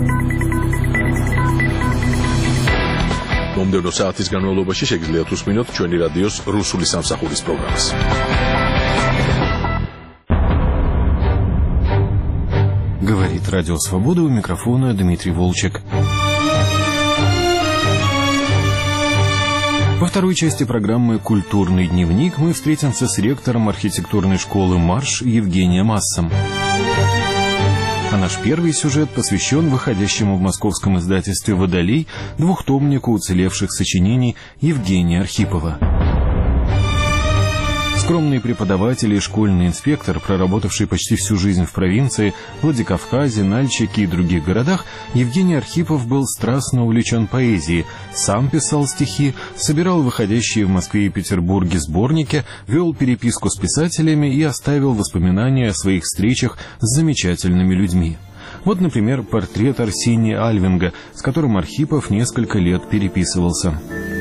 მომდევნო საათის განმავლობაში შეგიძლიათ უსმინოთ ჩვენი რადიოს რუსული სამსახურის პროგრამას. Говорит Радио Свобода, у микрофона Дмитрий Волчек. Во второй части программы «Культурный дневник» мы встретимся с ректором архитектурной школы «Марш» Евгением Ассом. А наш первый сюжет посвящен выходящему в московском издательстве «Водолей» двухтомнику уцелевших сочинений Евгения Архипова. Скромный преподаватель и школьный инспектор, проработавший почти всю жизнь в провинции, Владикавказе, Нальчике и других городах, Евгений Архипов был страстно увлечен поэзией, сам писал стихи, собирал выходящие в Москве и Петербурге сборники, вел переписку с писателями и оставил воспоминания о своих встречах с замечательными людьми. Вот, например, портрет Арсения Альвинга, с которым Архипов несколько лет переписывался.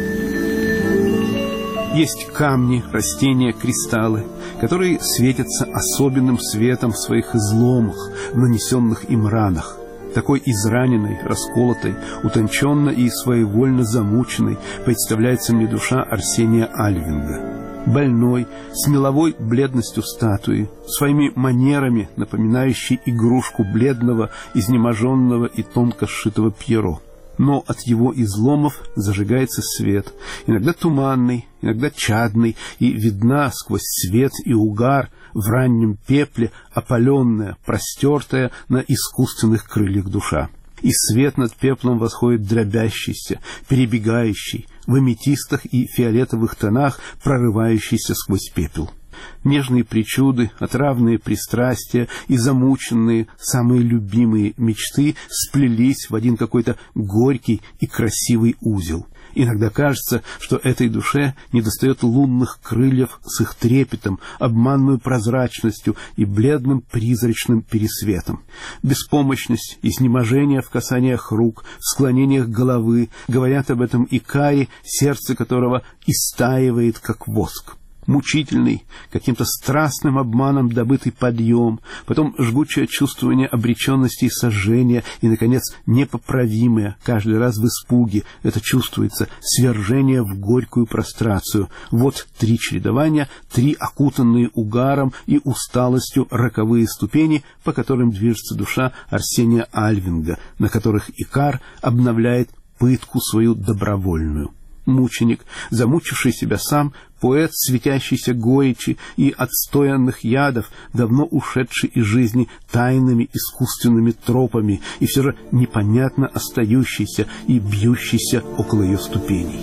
Есть камни, растения, кристаллы, которые светятся особенным светом в своих изломах, в нанесенных им ранах. Такой израненной, расколотой, утонченно и своевольно замученной представляется мне душа Арсения Альвинга. Больной, с меловой бледностью статуи, своими манерами напоминающей игрушку бледного, изнеможенного и тонко сшитого Пьеро. Но от его изломов зажигается свет, иногда туманный, иногда чадный, и видна сквозь свет и угар в раннем пепле опаленная, простертая на искусственных крыльях душа. И свет над пеплом восходит дробящийся, перебегающий, в аметистах и фиолетовых тонах прорывающийся сквозь пепел. Нежные причуды, отравные пристрастия и замученные, самые любимые мечты сплелись в один какой-то горький и красивый узел. Иногда кажется, что этой душе недостает лунных крыльев с их трепетом, обманной прозрачностью и бледным призрачным пересветом. Беспомощность, изнеможение в касаниях рук, в склонениях головы говорят об этом икаре, сердце которого истаивает, как воск. Мучительный, каким-то страстным обманом добытый подъем, потом жгучее чувствование обреченности и сожжения, и, наконец, непоправимое, каждый раз в испуге, это чувствуется, свержение в горькую прострацию. Вот 3 чередования, 3 окутанные угаром и усталостью роковые ступени, по которым движется душа Арсения Альвинга, на которых икар обновляет пытку свою добровольную. Мученик, замучивший себя сам, поэт, светящийся горечи и отстоянных ядов, давно ушедший из жизни тайными искусственными тропами и все же непонятно остающийся и бьющийся около ее ступеней.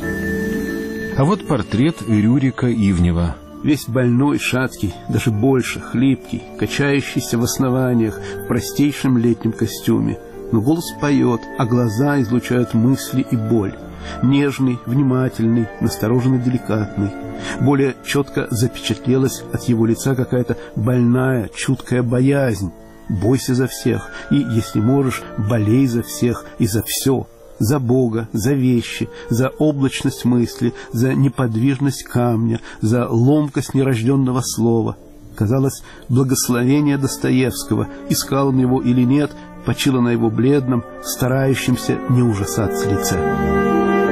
А вот портрет Рюрика Ивнева. Весь больной, шаткий, даже больше, хлипкий, качающийся в основаниях, в простейшем летнем костюме. Но голос поет, а глаза излучают мысли и боль. Нежный, внимательный, настороженно деликатный. Более четко запечатлелась от его лица какая-то больная, чуткая боязнь. Бойся за всех, и, если можешь, болей за всех и за все. За Бога, за вещи, за облачность мысли, за неподвижность камня, за ломкость нерожденного слова. Казалось, благословение Достоевского, искал он его или нет, почило на его бледном, старающемся не ужасаться лице.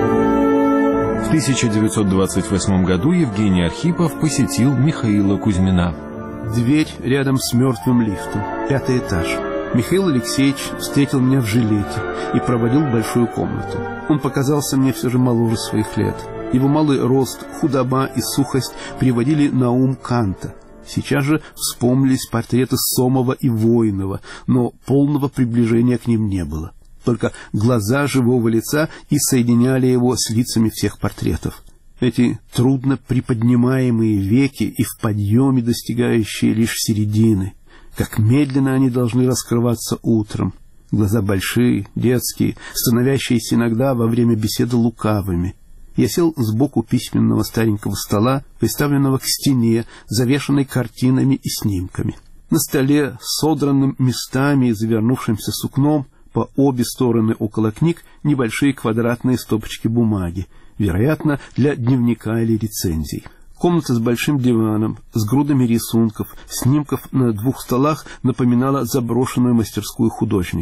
В 1928 году Евгений Архипов посетил Михаила Кузьмина. Дверь рядом с мертвым лифтом, 5-й этаж. Михаил Алексеевич встретил меня в жилете и проводил в большую комнату. Он показался мне все же моложе своих лет. Его малый рост, худоба и сухость приводили на ум Канта. Сейчас же вспомнились портреты Сомова и Воинова, но полного приближения к ним не было. Только глаза живого лица и соединяли его с лицами всех портретов. Эти трудно приподнимаемые веки и в подъеме достигающие лишь середины. Как медленно они должны раскрываться утром. Глаза большие, детские, становящиеся иногда во время беседы лукавыми. Я сел сбоку письменного старенького стола, приставленного к стене, завешанной картинами и снимками. На столе, содранным местами и завернувшимся сукном, по обе стороны около книг небольшие квадратные стопочки бумаги, вероятно, для дневника или рецензий. Комната с большим диваном, с грудами рисунков, снимков на 2 столах напоминала заброшенную мастерскую художника.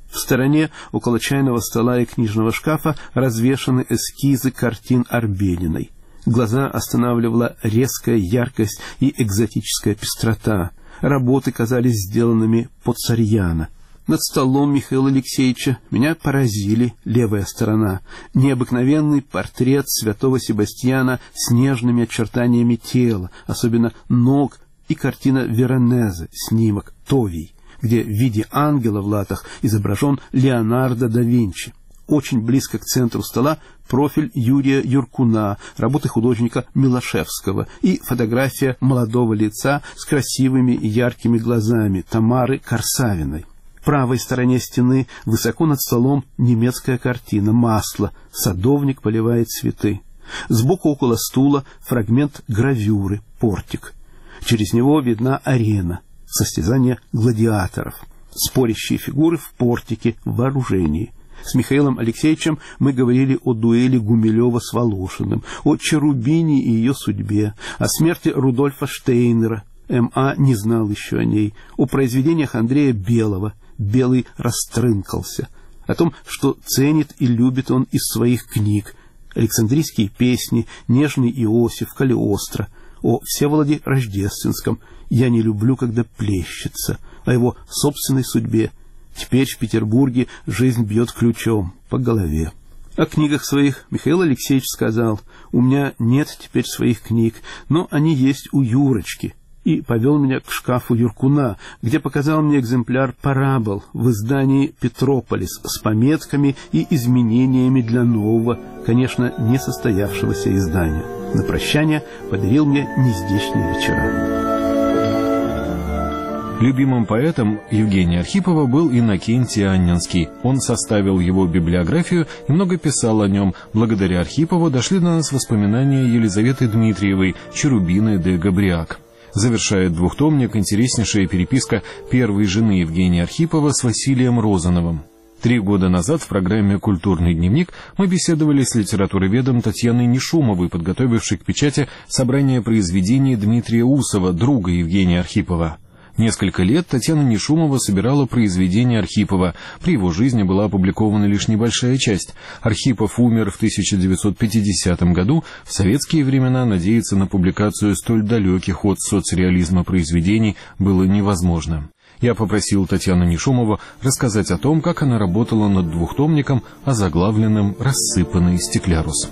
В стороне, около чайного стола и книжного шкафа, развешаны эскизы картин Арбениной. Глаза останавливала резкая яркость и экзотическая пестрота. Работы казались сделанными под Сарьяно. Над столом Михаила Алексеевича меня поразили левая сторона. Необыкновенный портрет святого Себастьяна с нежными очертаниями тела, особенно ног, и картина Веронезе, снимок Товий, где в виде ангела в латах изображен Леонардо да Винчи. Очень близко к центру стола профиль Юрия Юркуна, работы художника Милошевского, и фотография молодого лица с красивыми и яркими глазами Тамары Корсавиной. В правой стороне стены, высоко над столом, немецкая картина «Масло». Садовник поливает цветы. Сбоку около стула фрагмент гравюры «Портик». Через него видна арена, состязание гладиаторов. Спорящие фигуры в портике в вооружении. С Михаилом Алексеевичем мы говорили о дуэли Гумилева с Волошиным, о Черубине и ее судьбе, о смерти Рудольфа Штейнера. М.А. не знал еще о ней, о произведениях Андрея Белого. Белый растрынкался, о том, что ценит и любит он из своих книг. Александрийские песни, Нежный Иосиф, Калиостро, о Всеволоде Рождественском, «Я не люблю, когда плещется», о его собственной судьбе. Теперь в Петербурге жизнь бьет ключом по голове. О книгах своих Михаил Алексеевич сказал: «У меня нет теперь своих книг, но они есть у Юрочки», и повел меня к шкафу Юркуна, где показал мне экземпляр «Парабол» в издании «Петрополис» с пометками и изменениями для нового, конечно, не состоявшегося издания. На прощание подарил мне нездешние вечера. Любимым поэтом Евгения Архипова был Иннокентий Анненский. Он составил его библиографию и много писал о нем. Благодаря Архипову дошли до нас воспоминания Елизаветы Дмитриевой, Черубины де Габриак. Завершает двухтомник интереснейшая переписка первой жены Евгения Архипова с Василием Розановым. 3 года назад в программе «Культурный дневник» мы беседовали с литературоведом Татьяной Нишумовой, подготовившей к печати собрание произведений Дмитрия Усова, друга Евгения Архипова. Несколько лет Татьяна Нишумова собирала произведения Архипова. При его жизни была опубликована лишь небольшая часть. Архипов умер в 1950 году. В советские времена надеяться на публикацию столь далеких от соцреализма произведений было невозможно. Я попросил Татьяну Нишумову рассказать о том, как она работала над двухтомником, озаглавленным «Рассыпанный стеклярус».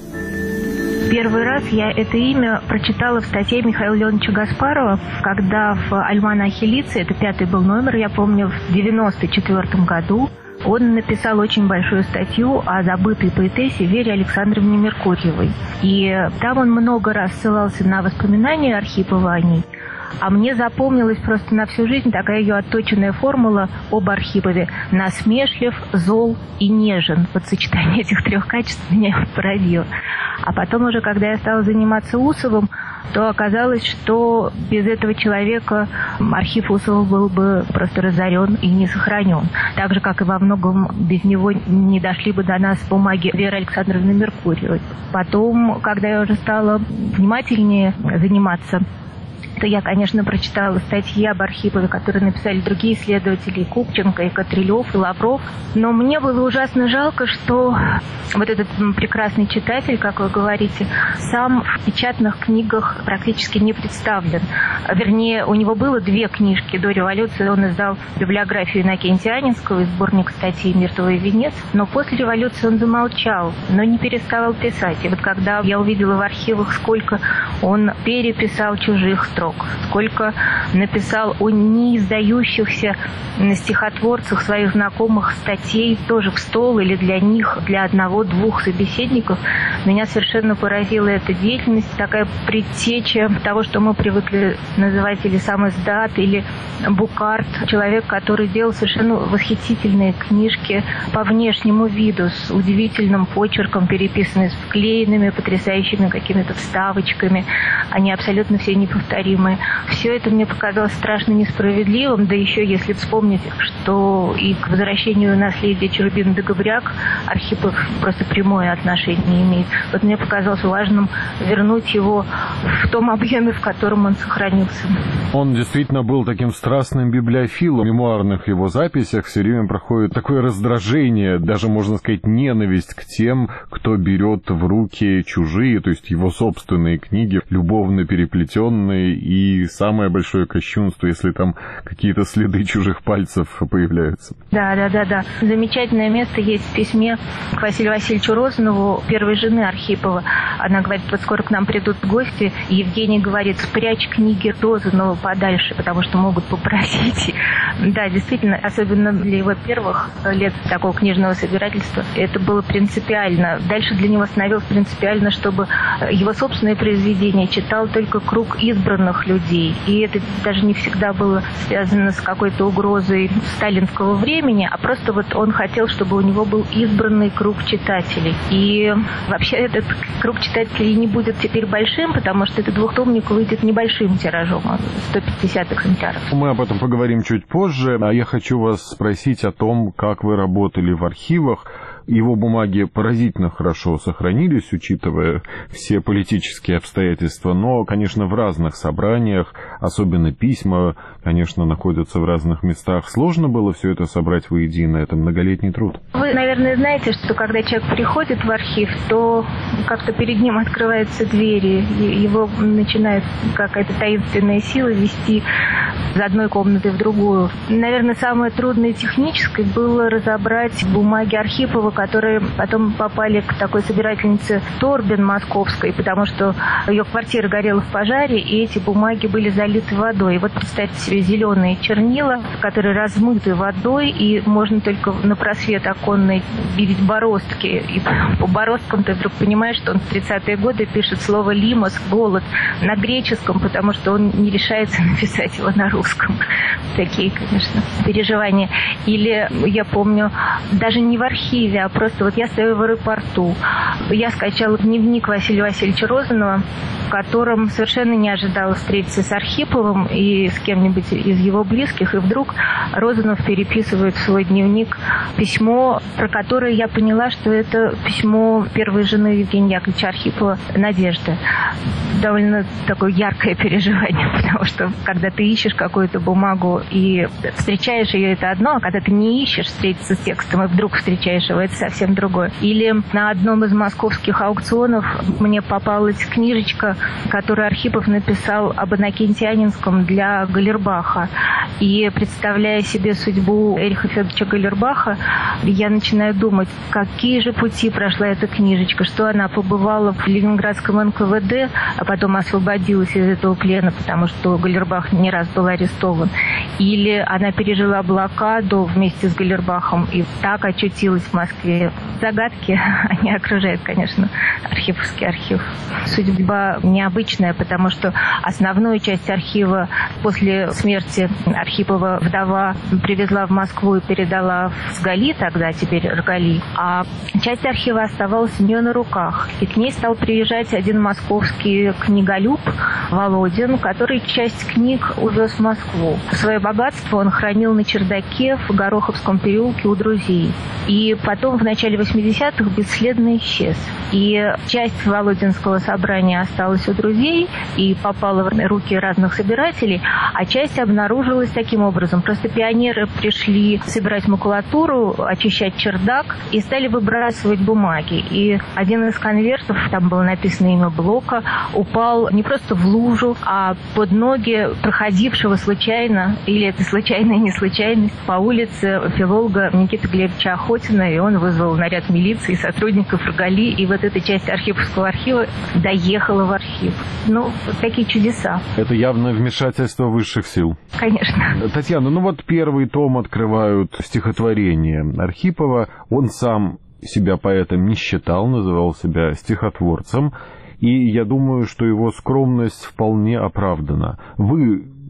Первый раз я это имя прочитала в статье Михаила Леонидовича Гаспарова, когда в «Альманахе Лица», это 5-й был номер, я помню, в 1994 году, он написал очень большую статью о забытой поэтессе Вере Александровне Меркурьевой. И там он много раз ссылался на воспоминания Архипова о ней. А мне запомнилась просто на всю жизнь такая ее отточенная формула об Архипове: насмешлив, зол и нежен. Вот сочетание этих 3 качеств меня поразило. А потом уже, когда я стала заниматься Усовым, то оказалось, что без этого человека архив Усова был бы просто разорен и не сохранен. Так же, как и во многом без него не дошли бы до нас бумаги Веры Александровны Меркурьевой. Потом, когда я уже стала внимательнее заниматься, то я, конечно, прочитала статьи об Архипове, которые написали другие исследователи, и Купченко, и Котрелев, и Лавров. Но мне было ужасно жалко, что вот этот прекрасный читатель, как вы говорите, сам в печатных книгах практически не представлен. Вернее, у него было 2 книжки до революции. Он издал библиографию Иннокентия Анненского и сборник статей «Мертвый венец». Но после революции он замолчал, но не переставал писать. И вот когда я увидела в архивах, сколько он переписал чужих строк, сколько написал о неиздающихся стихотворцах своих знакомых статей тоже в стол или для них, для 1-2 собеседников, меня совершенно поразила эта деятельность, такая предтеча того, что мы привыкли называть или сам издат, или букарт, человек, который делал совершенно восхитительные книжки по внешнему виду, с удивительным почерком, переписанные с вклеенными, потрясающими какими-то вставочками. Они абсолютно все неповторимы. непостижимые. Все это мне показалось страшно несправедливым, да еще если вспомнить, что и к возвращению наследия Чурбина де Габряк Архипов просто прямое отношение не имеет. Вот мне показалось важным вернуть его в том объеме, в котором он сохранился. Он действительно был таким страстным библиофилом. В мемуарных его записях все время проходит такое раздражение, даже, можно сказать, ненависть к тем, кто берет в руки чужие, то есть его собственные книги, любовно переплетенные, и самое большое кощунство, если там какие-то следы чужих пальцев появляются. Да. Замечательное место есть в письме к Василию Васильевичу Розанову, первой жены Архипова. Она говорит, вот скоро к нам придут гости, и Евгений говорит, спрячь книги Розанова подальше, потому что могут попросить. Да, действительно, особенно для его первых лет такого книжного собирательства, это было принципиально. Дальше для него становилось принципиально, чтобы его собственные произведения читал только круг избранных людей. И это даже не всегда было связано с какой-то угрозой сталинского времени, а просто вот он хотел, чтобы у него был избранный круг читателей. И вообще этот круг читателей не будет теперь большим, потому что этот двухтомник выйдет небольшим тиражом, 150 экземпляров. Мы об этом поговорим чуть позже, а я хочу вас спросить о том, как вы работали в архивах. Его бумаги поразительно хорошо сохранились, учитывая все политические обстоятельства, но, конечно, в разных собраниях, особенно письма, конечно, находятся в разных местах. Сложно было все это собрать воедино, это многолетний труд. Вы, наверное, знаете, что когда человек приходит в архив, то как-то перед ним открываются двери, его начинает какая-то таинственная сила вести из одной комнаты в другую. Наверное, самое трудное техническое было разобрать бумаги Архипова, которые потом попали к такой собирательнице Торбин московской, потому что ее квартира горела в пожаре, и эти бумаги были залиты водой. И вот представьте себе зеленые чернила, которые размыты водой, и можно только на просвет оконный видеть бороздки. И по бороздкам ты вдруг понимаешь, что он в 30-е годы пишет слово «лимос», «голод» на греческом, потому что он не решается написать его на русском. Такие, конечно, переживания. Или, я помню, даже не в архиве, а просто вот я стою в аэропорту. Я скачала дневник Василия Васильевича Розанова, в котором совершенно не ожидала встретиться с Архиповым и с кем-нибудь из его близких. И вдруг Розанов переписывает в свой дневник письмо, про которое я поняла, что это письмо первой жены Евгения Яковлевича Архипова, Надежды. Довольно такое яркое переживание, потому что когда ты ищешь какую-то бумагу и встречаешь ее, это одно, а когда ты не ищешь встретиться с текстом и вдруг встречаешь его, это совсем другое. Или на одном из московских аукционов мне попалась книжечка, которую Архипов написал об Иннокентианинском для Галлербаха. И представляя себе судьбу Эриха Федоровича Галлербаха, я начинаю думать, какие же пути прошла эта книжечка, что она побывала в Ленинградском НКВД, а потом освободилась из этого плена, потому что Галлербах не раз был арестован. Или она пережила блокаду вместе с Галлербахом и так очутилась в Москве. Загадки, они окружают, конечно, архивовский архив. Судьба необычная, потому что основную часть архива после смерти Архипова вдова привезла в Москву и передала в СГАЛИ, тогда теперь РГАЛИ, а часть архива оставалась у нее на руках. И к ней стал приезжать один московский книголюб Володин, который часть книг увез в Москву. Свое богатство он хранил на чердаке в Гороховском переулке у друзей. И потом в начале 80-х бесследно исчез. И часть Володинского собрания осталась у друзей и попала в руки разных собирателей, а часть обнаружилась таким образом. Просто пионеры пришли собирать макулатуру, очищать чердак и стали выбрасывать бумаги. И один из конвертов, там было написано имя Блока, упал не просто в лужу, а под ноги проходившего случайно, или это случайная неслучайность, по улице филолога Никиты Глебовича Охотина, и он вызвал наряд милиции, сотрудников РГАЛИ, и вот эта часть Архиповского архива доехала в архив. Ну, вот такие чудеса. Это явно вмешательство высших сил. Конечно. Татьяна, ну вот первый том открывают стихотворения Архипова. Он сам себя поэтом не считал, называл себя стихотворцем. И я думаю, что его скромность вполне оправдана. Вы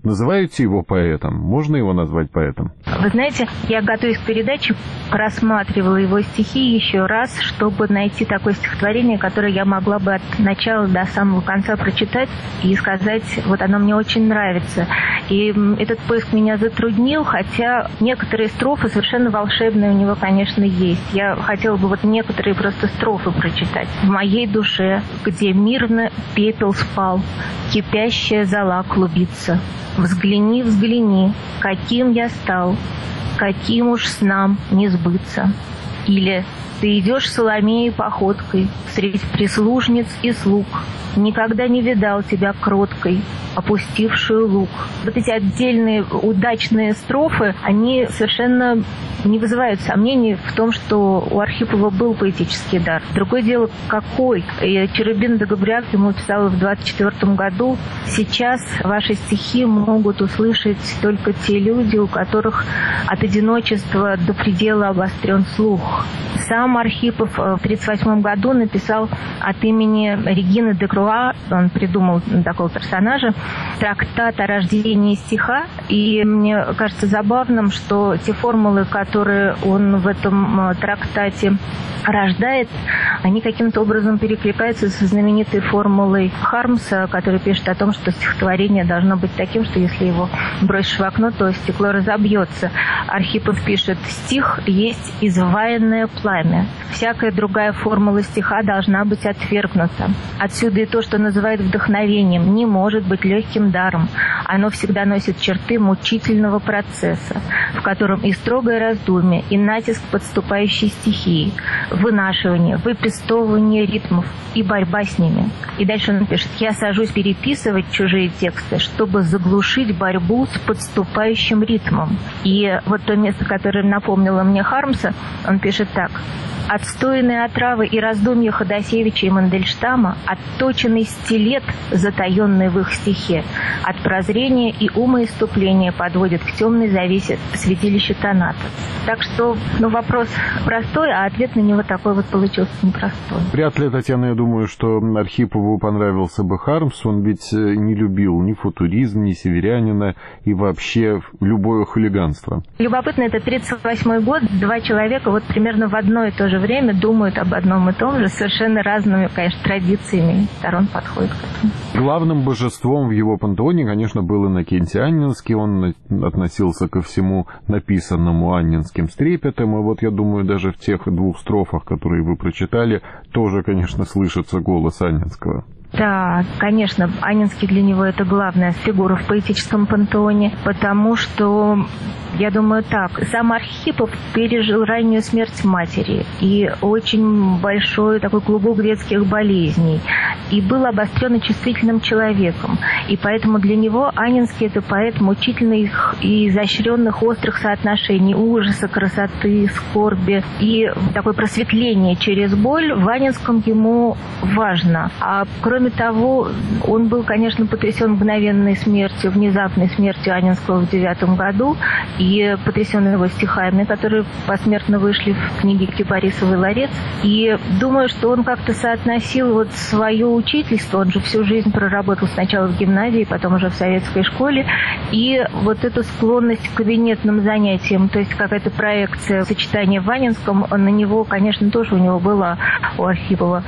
называете его поэтом? Можно его назвать поэтом? Вы знаете, я, готовясь к передаче, просматривала его стихи еще раз, чтобы найти такое стихотворение, которое я могла бы от начала до самого конца прочитать и сказать, вот оно мне очень нравится. И этот поиск меня затруднил, хотя некоторые строфы совершенно волшебные у него, конечно, есть. Я хотела бы вот некоторые просто строфы прочитать. В моей душе, где мирно пепел спал, кипящая зола клубится. Взгляни, взгляни, каким я стал, каким уж снам не сбыться. Или ты идешь Соломеей походкой среди прислужниц и слуг. Никогда не видал тебя кроткой, опустившую лук. Вот эти отдельные удачные строфы, они совершенно не вызывают сомнений в том, что у Архипова был поэтический дар. Другое дело, какой. И Черубин де Габриак ему писал в 24 году. Сейчас ваши стихи могут услышать только те люди, у которых от одиночества до предела обострен слух. Сам Архипов в 1938 году написал от имени Регины де Круа, он придумал такого персонажа, трактат о рождении стиха. И мне кажется забавным, что те формулы, которые он в этом трактате рождает, они каким-то образом перекликаются со знаменитой формулой Хармса, который пишет о том, что стихотворение должно быть таким, что если его бросишь в окно, то стекло разобьется. Архипов пишет: «Стих есть изваянное пламя. Всякая другая формула стиха должна быть отвергнута. Отсюда и то, что называют вдохновением, не может быть легким даром. Оно всегда носит черты мучительного процесса, в котором и строгое раздумье, и натиск подступающей стихии, вынашивание, выпестовывание ритмов и борьба с ними». И дальше он пишет: «Я сажусь переписывать чужие тексты, чтобы заглушить борьбу с подступающим ритмом». И вот то место, которое напомнило мне Хармса, он пишет так: «Отстойные отравы и раздумья Ходосевича и Мандельштама, отточенный стилет, затаенный в их стихе, от прозрения и умоиступления подводят к темной завесе святилища тонатов». Так что, вопрос простой, а ответ на него такой вот получился непростой. Вряд ли, Татьяна, я думаю, что Архипову понравился бы Хармс. Он ведь не любил ни футуризм, ни северянина и вообще любое хулиганство. Любопытно, это 1938 год, два человека вот примерно в одно и то же время думают об одном и том же, совершенно разными, конечно, традициями сторон подходят к этому. Главным божеством в его пантеоне, конечно, был Иннокентий Анненский. Он относился ко всему написанному Анненским с трепетом. И вот, я думаю, даже в тех двух строфах, которые вы прочитали, тоже, конечно, слышится голос Анненского. Да, конечно, Анненский для него это главная фигура в поэтическом пантеоне, потому что, я думаю так, сам Архипов пережил раннюю смерть матери и очень большой такой клубок детских болезней, и был обостренно чувствительным человеком, и поэтому для него Анненский — это поэт мучительных и изощренных острых соотношений, ужаса, красоты, скорби, и такое просветление через боль в Анненском ему важно. А кроме того, он был, конечно, потрясен мгновенной смертью, внезапной смертью Анненского в 1909 году, и потрясен его стихами, которые посмертно вышли в книге Кипарисовой «Ларец». И думаю, что он как-то соотносил вот свое учительство, он же всю жизнь проработал сначала в гимназии, потом уже в советской школе, и вот эту склонность к кабинетным занятиям, то есть какая-то проекция сочетания в Анненском, на него, конечно, тоже у него была, у Архипова.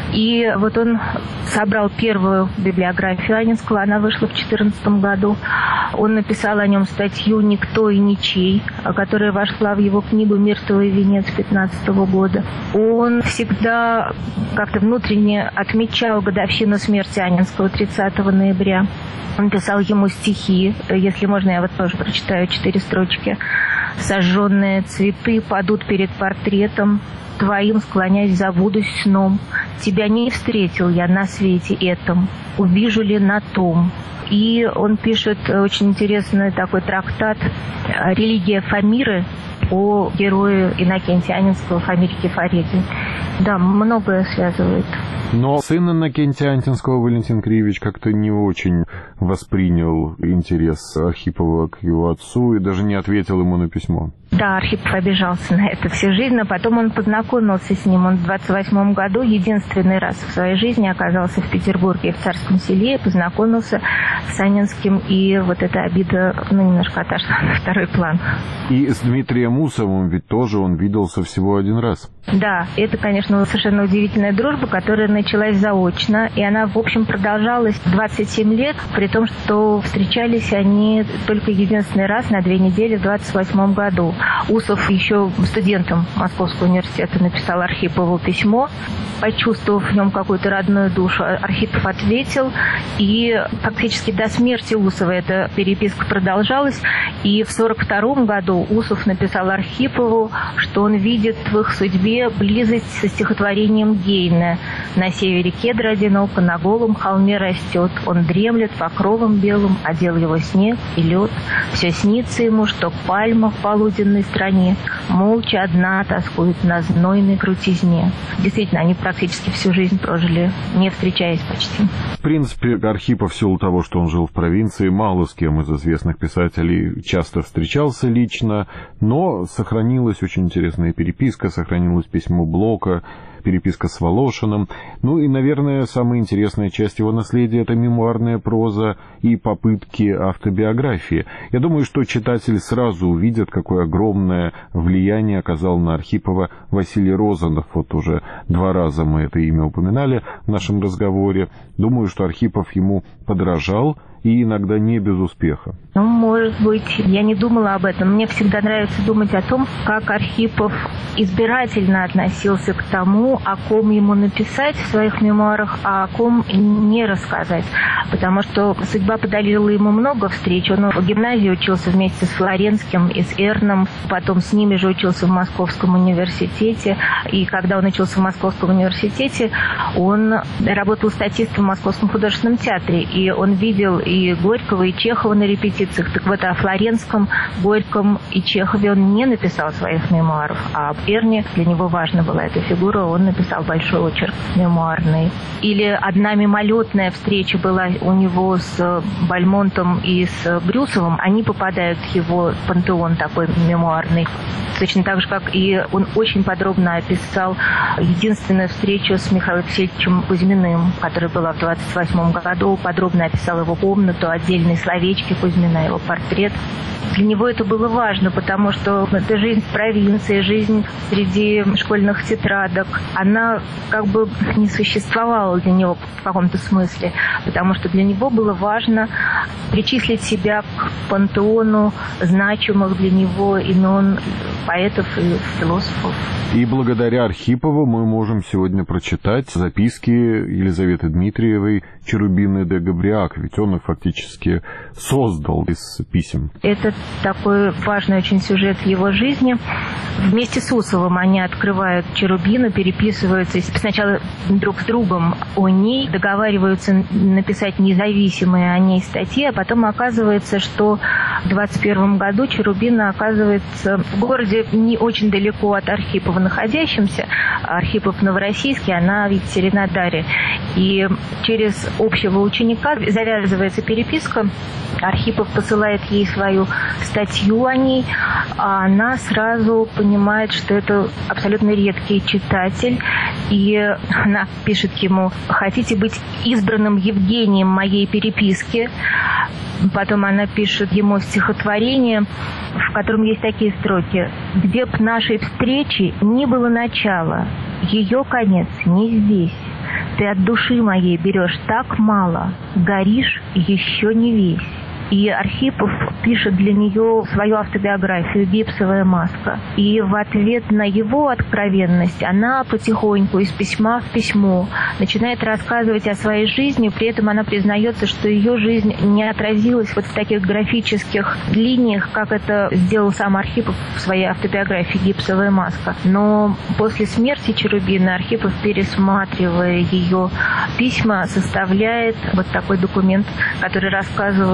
И вот он собрал первую библиографию Анненского, она вышла в 2014 году. Он написал о нем статью «Никто и ничей», которая вошла в его книгу «Миртовый венец» 2015 года. Он всегда как-то внутренне отмечал годовщину смерти Анненского 30 ноября. Он писал ему стихи, если можно, я вот тоже прочитаю 4 строчки. «Сожженные цветы падут перед портретом, твоим склонясь забудусь сном. Тебя не встретил я на свете этом, увижу ли на том». И он пишет очень интересный такой трактат «Религия Фомиры» по герою Иннокентия Анненского Фомире Кефарети. Да, многое связывает. Но сын Иннокентия Антинского Валентин Криевич как-то не очень воспринял интерес Архипова к его отцу и даже не ответил ему на письмо. Да, Архипов обижался на это всю жизнь, но потом он познакомился с ним. Он в 28 году единственный раз в своей жизни оказался в Петербурге, в Царском Селе, познакомился с Анинским, и вот эта обида немножко отошла на второй план. И с Дмитрием Усовым ведь тоже он виделся всего один раз. Да, это, конечно, совершенно удивительная дружба, которая началась заочно, и она, в общем, продолжалась 27 лет, при том, что встречались они только единственный раз на 2 недели в 28 году. Усов еще студентом Московского университета написал Архипову письмо, почувствовав в нем какую-то родную душу. Архипов ответил, и фактически до смерти Усова эта переписка продолжалась, и в 1942 году Усов написал Архипову, что он видит в их судьбе близость со стихотворением Гейне: «На севере кедр одиноко, на голом холме растет, он дремлет покровом белым, одел его снег и лед. Все снится ему, что пальма в полуденной стране молча одна тоскует на знойной крутизне». Действительно, они практически всю жизнь прожили, не встречаясь почти. В принципе, Архипов, в силу того, что он жил в провинции, мало с кем из известных писателей часто встречался лично, но сохранилась очень интересная переписка, сохранилось письмо Блока, переписка с Волошиным. Ну и, наверное, самая интересная часть его наследия — это мемуарная проза и попытки автобиографии. Я думаю, что читатель сразу увидит, какое огромное влияние оказал на Архипова Василий Розанов. Вот уже 2 раза мы это имя упоминали в нашем разговоре. Думаю, что Архипов ему подражал, и иногда не без успеха. Ну, может быть, я не думала об этом. Мне всегда нравится думать о том, как Архипов избирательно относился к тому, о ком ему написать в своих мемуарах, а о ком не рассказать. Потому что судьба подарила ему много встреч. Он в гимназии учился вместе с Флоренским и с Эрном, потом с ними же учился в Московском университете. И когда он учился в Московском университете, он работал статистом в Московском художественном театре. И он видел и Горького, и Чехова на репетициях. Так вот, о Флоренском, Горьком и Чехове он не написал своих мемуаров, а об Эрне, для него важна была эта фигура, он написал большой очерк мемуарный. Или одна мимолетная встреча была у него с Бальмонтом и с Брюсовым. Они попадают в его пантеон такой мемуарный. Точно так же, как и он очень подробно описал единственную встречу с Михаилом Алексеевичем Кузьминым, которая была в 1928 году, подробно описал его комнату, отдельные словечки Кузьмина, его портрет. Для него это было важно, потому что это жизнь в провинции, жизнь среди школьных тетрадок. Она как бы не существовала для него в каком-то смысле, потому что для него было важно причислить себя к пантеону значимых для него имен поэтов и философов. И благодаря Архипову мы можем сегодня прочитать записки Елизаветы Дмитриевой «Черубины де Габриак», ведь он их фактически создал из писем. Это такой важный очень сюжет в его жизни. Вместе с Усовым они открывают «Черубину», переписываются сначала друг с другом о ней, договариваются написать независимые о ней статьи, а потом оказывается, что в 1921 году «Черубина» оказывается в городе не очень далеко от Архипова находящемся. Архипов в Новороссийске, она в Екатеринодаре. И через общего ученика завязывается переписка. Архипов посылает ей свою статью о ней, а она сразу понимает, что это абсолютно редкий читатель. И она пишет ему: «Хотите быть избранным Евгением моей переписки?» Потом она пишет ему стихотворение, в котором есть такие строки: «Где б нашей встречи ни было начала, ее конец не здесь. Ты от души моей берешь так мало, горишь еще не весь». И Архипов пишет для нее свою автобиографию «Гипсовая маска». И в ответ на его откровенность она потихоньку из письма в письмо начинает рассказывать о своей жизни, при этом она признается, что ее жизнь не отразилась вот в таких графических линиях, как это сделал сам Архипов в своей автобиографии «Гипсовая маска». Но после смерти Черубины Архипов, пересматривая ее письма, составляет вот такой документ, который рассказывает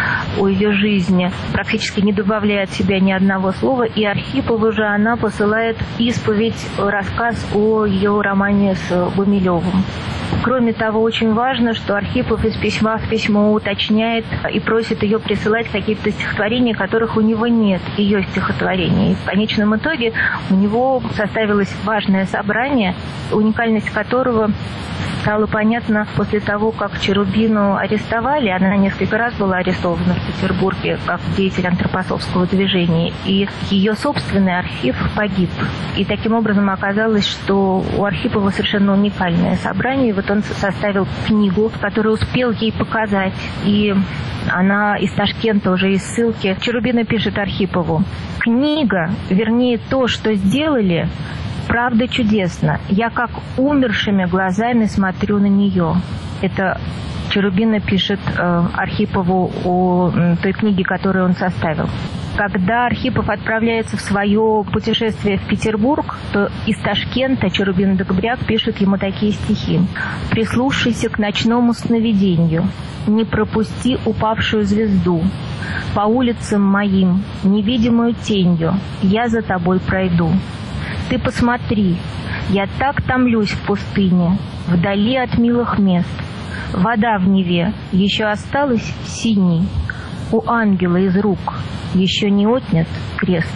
о ее жизни, практически не добавляя от себя ни одного слова, и Архипову же она посылает исповедь, рассказ о ее романе с Гумилевым. Кроме того, очень важно, что Архипов из письма в письмо уточняет и просит ее присылать какие-то стихотворения, которых у него нет, ее стихотворений. И в конечном итоге у него составилось важное собрание, уникальность которого стало понятно после того, как Черубину арестовали. Она несколько раз была арестована в Петербурге как деятель антропософского движения, и ее собственный архив погиб. И таким образом оказалось, что у Архипова совершенно уникальное собрание. И вот он составил книгу, которую успел ей показать. И она из Ташкента, уже из ссылки. Черубина пишет Архипову: «Книга, вернее то, что сделали, правда чудесно. Я как умершими глазами смотрю на нее». Это Черубина пишет Архипову о той книге, которую он составил. Когда Архипов отправляется в свое путешествие в Петербург, то из Ташкента Черубин-Докбряк пишет ему такие стихи: «Прислушайся к ночному сновидению, не пропусти упавшую звезду. По улицам моим, невидимую тенью, я за тобой пройду. Ты посмотри, я так томлюсь в пустыне, вдали от милых мест. Вода в Неве еще осталась синей, у ангела из рук еще не отнят крест».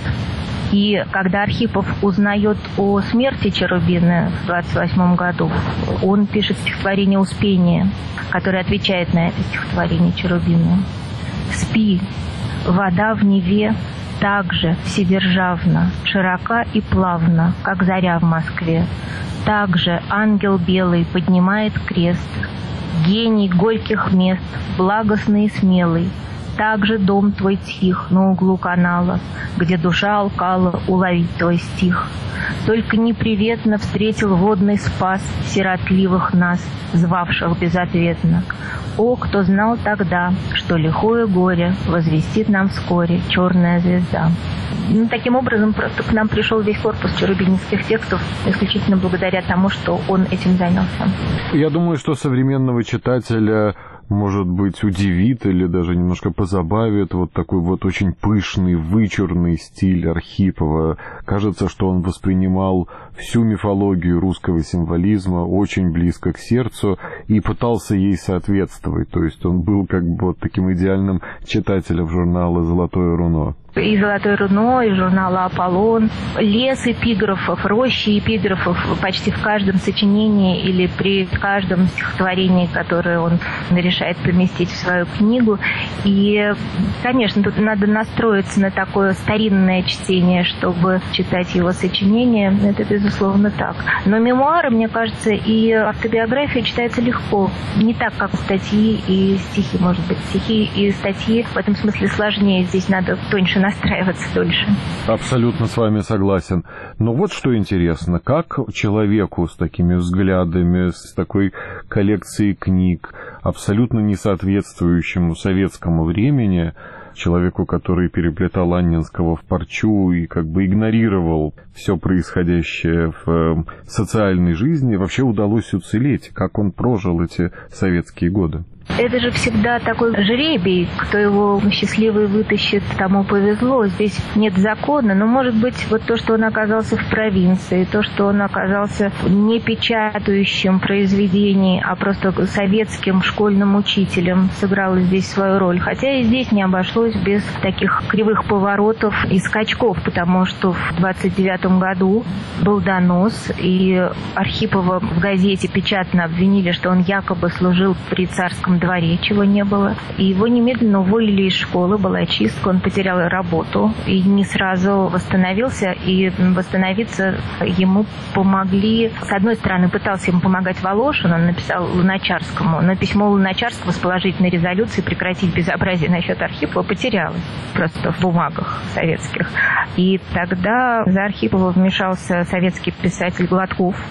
И когда Архипов узнает о смерти Черубина в 28 году, он пишет стихотворение «Успение», которое отвечает на это стихотворение Черубина. «Спи, вода в Неве так же вседержавна, широка и плавна, как заря в Москве. Так же ангел белый поднимает крест, гений горьких мест, благостный и смелый. Также дом твой тих на углу канала, где душа алкала уловить твой стих. Только неприветно встретил водный спас сиротливых нас, звавших безответно. О, кто знал тогда, что лихое горе возвестит нам вскоре черная звезда». Таким образом, просто к нам пришел весь корпус черубининских текстов исключительно благодаря тому, что он этим занялся. Я думаю, что современного читателя, может быть, удивит или даже немножко позабавит вот такой вот очень пышный, вычурный стиль Архипова. Кажется, что он воспринимал всю мифологию русского символизма очень близко к сердцу и пытался ей соответствовать. То есть он был как бы вот таким идеальным читателем журнала «Золотое руно». И «Золотое руно», и журнала «Аполлон», лес эпиграфов, рощи эпиграфов почти в каждом сочинении или при каждом стихотворении, которое он решает поместить в свою книгу. И, конечно, тут надо настроиться на такое старинное чтение, чтобы читать его сочинения. Это, безусловно, так. Но мемуары, мне кажется, и автобиография читается легко. Не так, как статьи и стихи, может быть. Стихи и статьи в этом смысле сложнее. Здесь надо тоньше настраиваться дольше. Абсолютно с вами согласен. Но вот что интересно, как человеку с такими взглядами, с такой коллекцией книг, абсолютно не соответствующему советскому времени, человеку, который переплетал Анненского в парчу и как бы игнорировал все происходящее в социальной жизни, вообще удалось уцелеть? Как он прожил эти советские годы? Это же всегда такой жребий, кто его счастливый вытащит, тому повезло. Здесь нет закона, но, может быть, вот то, что он оказался в провинции, то, что он оказался не печатающим произведений, а просто советским школьным учителем, сыграло здесь свою роль. Хотя и здесь не обошлось без таких кривых поворотов и скачков, потому что в 29 году был донос, и Архипова в газете печатно обвинили, что он якобы служил при царском дворе, чего не было. И его немедленно уволили из школы, была чистка, он потерял работу и не сразу восстановился. И восстановиться ему помогли. С одной стороны, пытался ему помогать Волошин, он написал Луначарскому, но письмо Луначарского с положительной резолюцией прекратить безобразие насчет Архипова потерялось просто в бумагах советских. И тогда за Архипова вмешался советский писатель Гладков,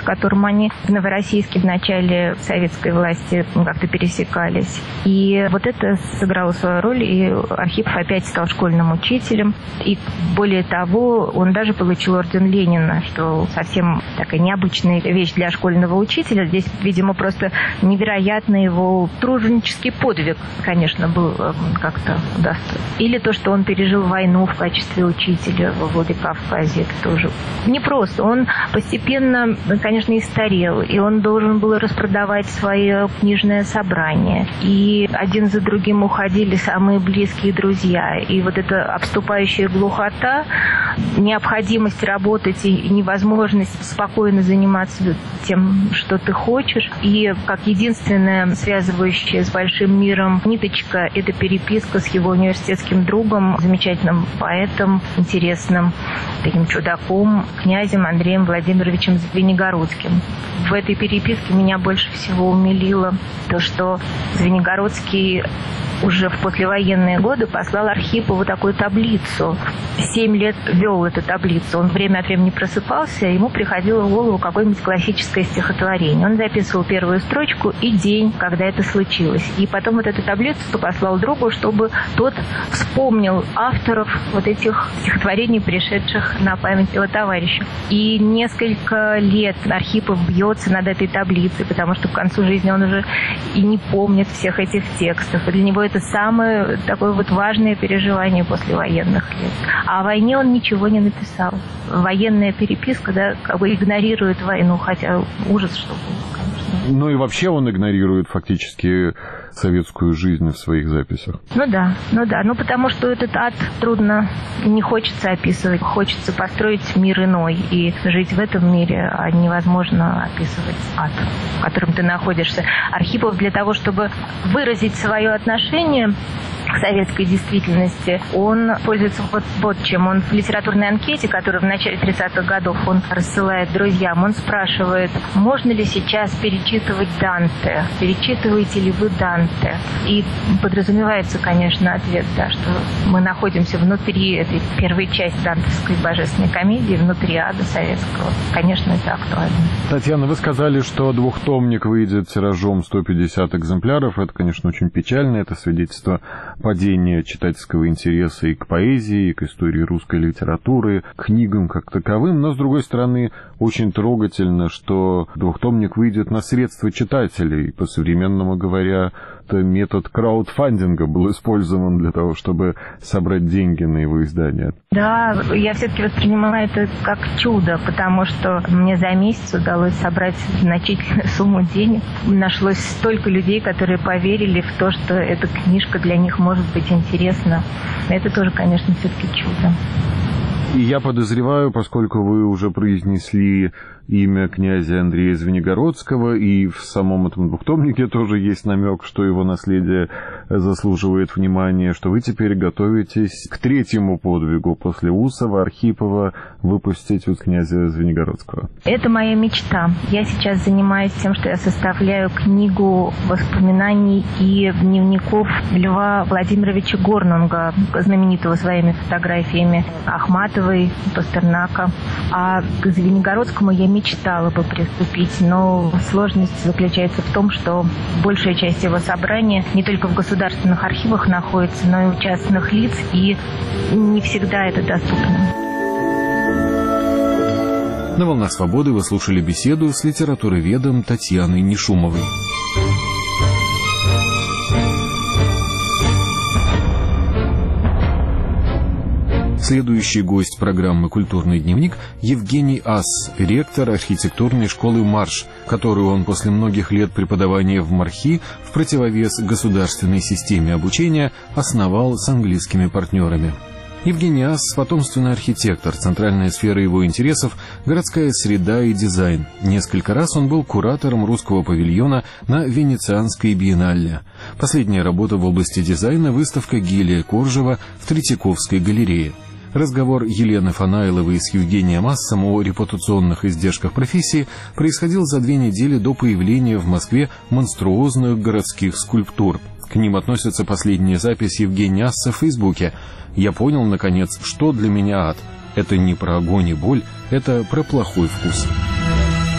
которым они в Новороссийске в начале советской власти как-то пересекались. И вот это сыграло свою роль, и Архипов опять стал школьным учителем. И более того, он даже получил орден Ленина, что совсем такая необычная вещь для школьного учителя. Здесь, видимо, просто невероятный его труженический подвиг, конечно, был как-то достоин. Или то, что он пережил войну в качестве учителя во Владикавказе, это тоже непросто. Он постепенно, конечно, и старел, и он должен был распродавать свое книжное собрание. И один за другим уходили самые близкие друзья. И вот эта обступающая глухота, необходимость работать и невозможность спокойно заниматься тем, что ты хочешь. И как единственная связывающая с большим миром ниточка — это переписка с его университетским другом, замечательным поэтом, интересным таким чудаком, князем Андреем Владимировичем Звенигородским. В этой переписке меня больше всего умилило то, что Звенигородский уже в послевоенные годы послал Архипову такую таблицу. 7 лет вел эту таблицу. Он время от времени просыпался, ему приходило в голову какое-нибудь классическое стихотворение. Он записывал первую строчку и день, когда это случилось. И потом вот эту таблицу послал другу, чтобы тот вспомнил авторов вот этих стихотворений, пришедших на память его товарищу. И несколько лет Архипов бьется над этой таблицей, потому что к концу жизни он уже и не помнит всех этих текстов. И для него это самое такое вот важное переживание послевоенных лет. А о войне он ничего не написал. Военная переписка, да, как бы игнорирует войну, хотя ужас, что было, конечно. Ну и вообще он игнорирует фактически советскую жизнь в своих записях. Ну да. Ну потому что этот ад трудно, не хочется описывать. Хочется построить мир иной и жить в этом мире, а невозможно описывать ад, в котором ты находишься. Архипов для того, чтобы выразить свое отношение к советской действительности, он пользуется вот чем. Он в литературной анкете, которую в начале 30-х годов он рассылает друзьям, он спрашивает, можно ли сейчас перечитывать Данте? Перечитываете ли вы Данте? И подразумевается, конечно, ответ, да, что мы находимся внутри этой первой части дантовской божественной комедии, внутри ада советского. Конечно, это актуально. Татьяна, вы сказали, что двухтомник выйдет тиражом 150 экземпляров. Это, конечно, очень печально. Это свидетельство падения читательского интереса и к поэзии, и к истории русской литературы, к книгам как таковым. Но, с другой стороны, очень трогательно, что двухтомник выйдет на средства читателей. По-современному говоря, это метод краудфандинга был использован для того, чтобы собрать деньги на его издание. Да, я все-таки воспринимаю это как чудо, потому что мне за месяц удалось собрать значительную сумму денег. Нашлось столько людей, которые поверили в то, что эта книжка для них может быть интересна. Это тоже, конечно, все-таки чудо. И я подозреваю, поскольку вы уже произнесли имя князя Андрея Звенигородского, и в самом этом двухтомнике тоже есть намек, что его наследие заслуживает внимания, что вы теперь готовитесь к третьему подвигу после Усова, Архипова, выпустить вот князя Звенигородского. Это моя мечта. Я сейчас занимаюсь тем, что я составляю книгу воспоминаний и дневников Льва Владимировича Горнунга, знаменитого своими фотографиями Ахматовой, Пастернака. А к Звенигородскому я мечтала бы приступить, но сложность заключается в том, что большая часть его собрания не только в государственных архивах находится, но и у частных лиц, и не всегда это доступно. На «Волнах свободы» вы слушали беседу с литературоведом Татьяной Нешумовой. Следующий гость программы «Культурный дневник» — Евгений Ас, ректор архитектурной школы «Марш», которую он после многих лет преподавания в МАРХИ в противовес государственной системе обучения основал с английскими партнерами. Евгений Ас — потомственный архитектор, центральная сфера его интересов — городская среда и дизайн. Несколько раз он был куратором русского павильона на Венецианской биеннале. Последняя работа в области дизайна — выставка Гелия Коржева в Третьяковской галерее. Разговор Елены Фанайловой с Евгением Ассом о репутационных издержках профессии происходил за 2 недели до появления в Москве монструозных городских скульптур. К ним относится последняя запись Евгения Асса в Фейсбуке. «Я понял, наконец, что для меня ад. Это не про огонь и боль, это про плохой вкус».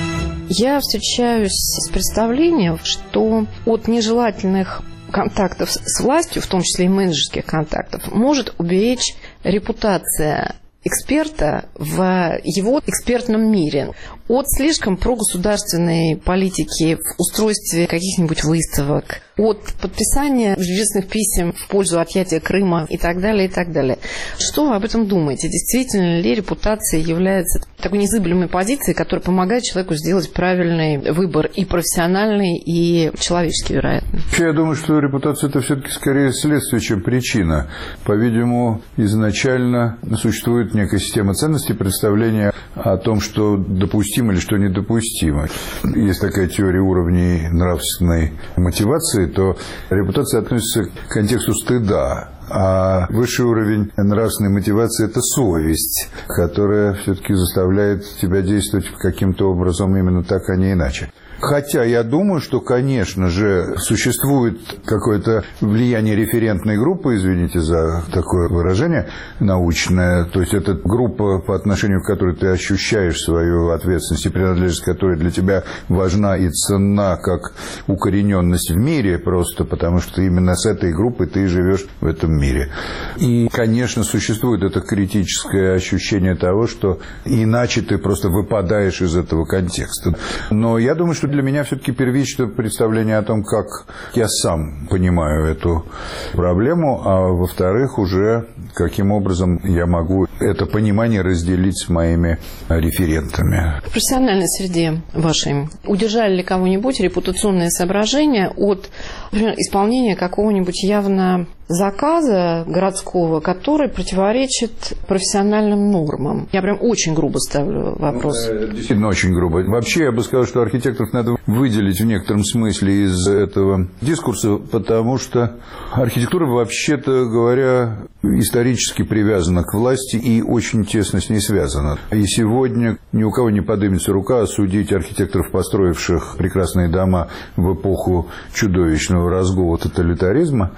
Я встречаюсь с представлением, что от нежелательных контактов с властью, в том числе и менеджерских контактов, может уберечь репутация эксперта в его экспертном мире от слишком прогосударственной политики в устройстве каких-нибудь выставок, от подписания режиссерских писем в пользу отъятия Крыма и так далее, и так далее. Что вы об этом думаете? Действительно ли репутация является такой незыблемой позицией, которая помогает человеку сделать правильный выбор и профессиональный, и человеческий, вероятно? Я думаю, что репутация – это все-таки скорее следствие, чем причина. По-видимому, изначально существует некая система ценностей, представления о том, что допустимо или что недопустимо. Есть такая теория уровней нравственной мотивации, то репутация относится к контексту стыда. А высший уровень нравственной мотивации – это совесть, которая все-таки заставляет тебя действовать каким-то образом именно так, а не иначе. Хотя я думаю, что, конечно же, существует какое-то влияние референтной группы, извините за такое выражение, научное. То есть это группа, по отношению к которой ты ощущаешь свою ответственность и принадлежность, которая для тебя важна и ценна как укорененность в мире, просто потому что именно с этой группой ты живешь в этом мире. И, конечно, существует это критическое ощущение того, что иначе ты просто выпадаешь из этого контекста. Но я думаю, что для меня все-таки первично представление о том, как я сам понимаю эту проблему, а во-вторых, уже каким образом я могу это понимание разделить с моими референтами. В профессиональной среде вашей удержали ли кого-нибудь репутационные соображения от, например, исполнения какого-нибудь явно заказа городского, который противоречит профессиональным нормам? Я прям очень грубо ставлю вопрос. Действительно, очень грубо. Вообще, я бы сказал, что архитекторов надо выделить в некотором смысле из этого дискурса, потому что архитектура, вообще-то говоря, исторически привязана к власти и очень тесно с ней связана. И сегодня ни у кого не поднимется рука осудить архитекторов, построивших прекрасные дома в эпоху чудовищного разгула тоталитаризма.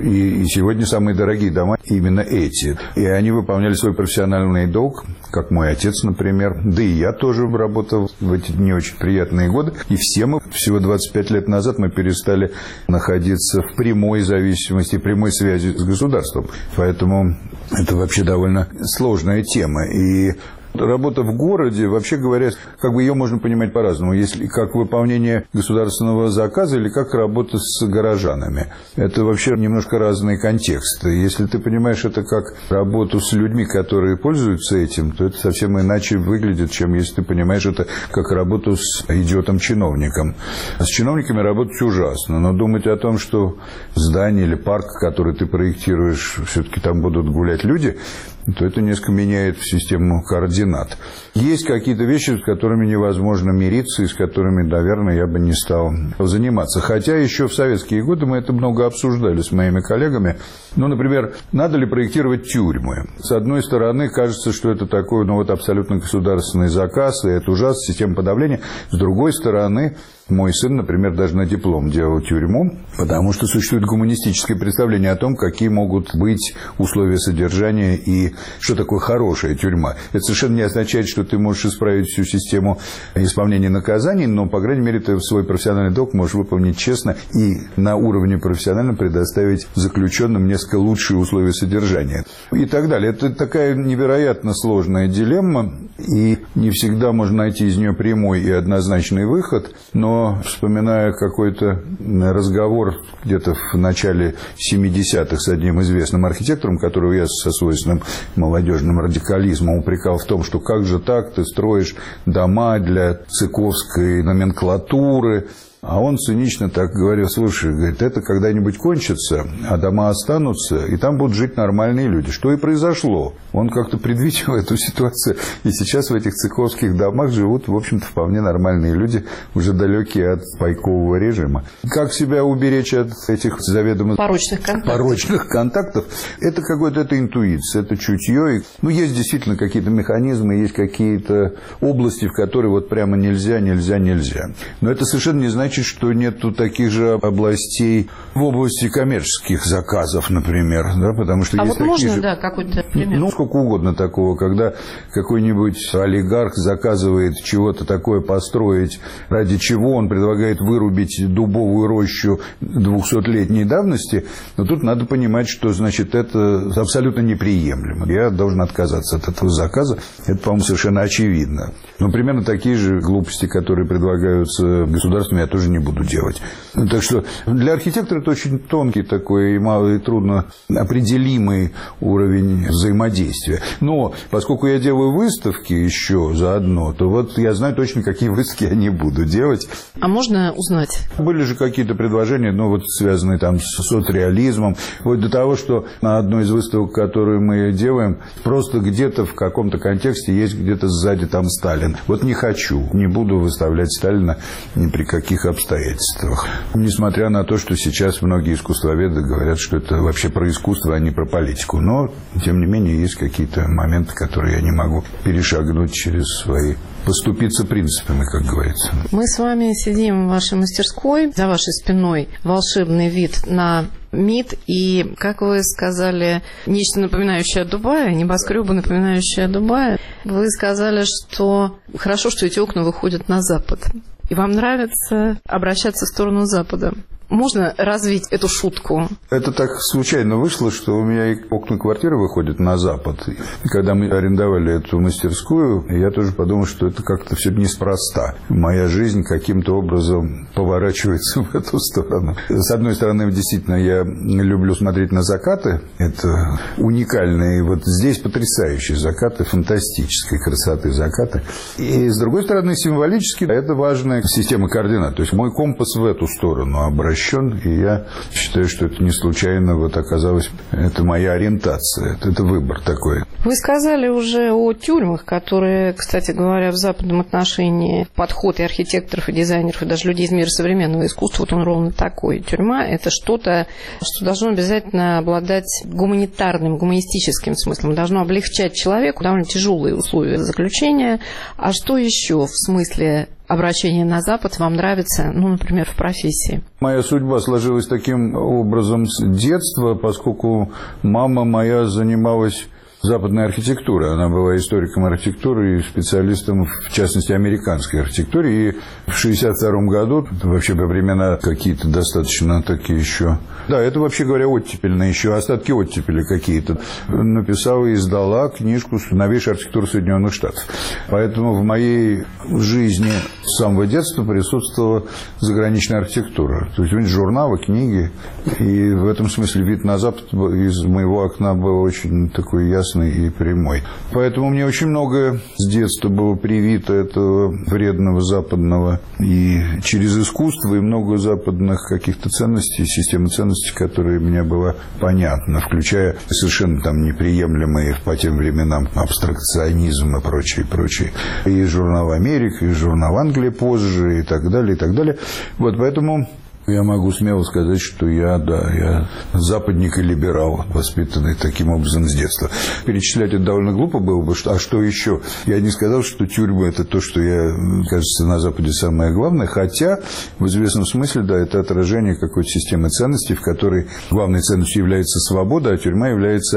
И сегодня самые дорогие дома именно эти. И они выполняли свой профессиональный долг, как мой отец, например. Да и я тоже работал в эти не очень приятные годы. И все мы, всего 25 лет назад, мы перестали находиться в прямой зависимости, прямой связи с государством. Поэтому это вообще довольно сложная тема. И работа в городе, вообще говоря, как бы ее можно понимать по-разному. Если как выполнение государственного заказа или как работа с горожанами. Это вообще немножко разные контексты. Если ты понимаешь это как работу с людьми, которые пользуются этим, то это совсем иначе выглядит, чем если ты понимаешь это как работу с идиотом-чиновником. С чиновниками работать ужасно, но думать о том, что здание или парк, который ты проектируешь, все-таки там будут гулять люди, то это несколько меняет систему координат. Есть какие-то вещи, с которыми невозможно мириться, и с которыми, наверное, я бы не стал заниматься. Хотя еще в советские годы мы это много обсуждали с моими коллегами. Ну, например, надо ли проектировать тюрьмы? С одной стороны, кажется, что это такой, абсолютно государственный заказ, и это ужасно, система подавления. С другой стороны, мой сын, например, даже на диплом делал тюрьму, потому что существует гуманистическое представление о том, какие могут быть условия содержания и что такое хорошая тюрьма. Это совершенно не означает, что ты можешь исправить всю систему исполнения наказаний, но, по крайней мере, ты свой профессиональный долг можешь выполнить честно и на уровне профессиональном предоставить заключенным несколько лучшие условия содержания. И так далее. Это такая невероятно сложная дилемма, и не всегда можно найти из нее прямой и однозначный выход, но вспоминая какой-то разговор где-то в начале 70-х с одним известным архитектором, которого я со свойственным молодежным радикализмом упрекал в том, что как же так, ты строишь дома для цыковской номенклатуры. А он цинично так говорил: слушай, говорит, это когда-нибудь кончится, а дома останутся, и там будут жить нормальные люди. Что и произошло. Он как-то предвидел эту ситуацию, и сейчас в этих цыковских домах живут, в общем-то, вполне нормальные люди, уже далекие от пайкового режима. Как себя уберечь от этих заведомо порочных контактов? Это какой-то интуиция, это чутье. Есть действительно какие-то механизмы, есть какие-то области, в которые вот прямо нельзя. Но это совершенно не значит, значит, что нету таких же областей в области коммерческих заказов, например, да, потому что есть вот можно, же... да, какой-то пример? Ну, сколько угодно такого, когда какой-нибудь олигарх заказывает чего-то такое построить, ради чего он предлагает вырубить дубовую рощу 200-летней давности, но тут надо понимать, что, значит, это абсолютно неприемлемо. Я должен отказаться от этого заказа, это, по-моему, совершенно очевидно. Но примерно такие же глупости, которые предлагаются государством, я тоже не буду делать. Так что для архитектора это очень тонкий такой и трудно определимый уровень взаимодействия. Но поскольку я делаю выставки еще заодно, то вот я знаю точно, какие выставки я не буду делать. А можно узнать? Были же какие-то предложения, ну вот связанные там с соцреализмом, вот до того, что на одной из выставок, которую мы делаем, просто где-то в каком-то контексте есть где-то сзади там Сталин. Вот не хочу, не буду выставлять Сталина ни при каких обстоятельствах. Несмотря на то, что сейчас многие искусствоведы говорят, что это вообще про искусство, а не про политику. Но, тем не менее, есть какие-то моменты, которые я не могу перешагнуть через свои... поступиться принципами, как говорится. Мы с вами сидим в вашей мастерской, за вашей спиной волшебный вид на МИД и, как вы сказали, нечто напоминающее Дубай, небоскребы, напоминающие Дубай. Вы сказали, что хорошо, что эти окна выходят на запад. И вам нравится обращаться в сторону запада. Можно развить эту шутку? Это так случайно вышло, что у меня и окна квартиры выходят на запад. И когда мы арендовали эту мастерскую, я тоже подумал, что это как-то все неспроста. Моя жизнь каким-то образом поворачивается в эту сторону. С одной стороны, действительно, я люблю смотреть на закаты. Это уникальные, вот здесь потрясающие закаты, фантастической красоты закаты. И с другой стороны, символически, это важная система координат. То есть мой компас в эту сторону обращен. И я считаю, что это не случайно вот оказалось, это моя ориентация, это выбор такой. Вы сказали уже о тюрьмах, которые, кстати говоря, в западном отношении подход и архитекторов, и дизайнеров, и даже людей из мира современного искусства, вот он ровно такой. Тюрьма – это что-то, что должно обязательно обладать гуманитарным, гуманистическим смыслом, должно облегчать человеку довольно тяжелые условия заключения. А что еще в смысле обращение на Запад вам нравится, ну, например, в профессии? Моя судьба сложилась таким образом с детства, поскольку мама моя занималась западной архитектурой. Она была историком архитектуры и специалистом, в частности, американской архитектуре. И в 1962 году, вообще во времена какие-то достаточно такие еще... Да, это, вообще говоря, оттепельные еще, остатки оттепели какие-то. Написала и издала книжку «Новейшая архитектура Соединенных Штатов». Поэтому в моей жизни с самого детства присутствовала заграничная архитектура. То есть журналы, книги. И в этом смысле вид на Запад из моего окна был очень такой ясный и прямой. Поэтому мне очень много с детства было привито этого вредного западного и через искусство, и много западных каких-то ценностей, системы ценностей, которые мне было понятно, включая совершенно там неприемлемые по тем временам абстракционизм и прочее, прочее. И журнал «Америка», и журнал «Англия» позже, и так далее, и так далее. Вот поэтому... Я могу смело сказать, что я западник и либерал, воспитанный таким образом с детства. Перечислять это довольно глупо было бы. А что еще? Я не сказал, что тюрьма – это то, что, кажется, на Западе самое главное. Хотя, в известном смысле, да, это отражение какой-то системы ценностей, в которой главной ценностью является свобода, а тюрьма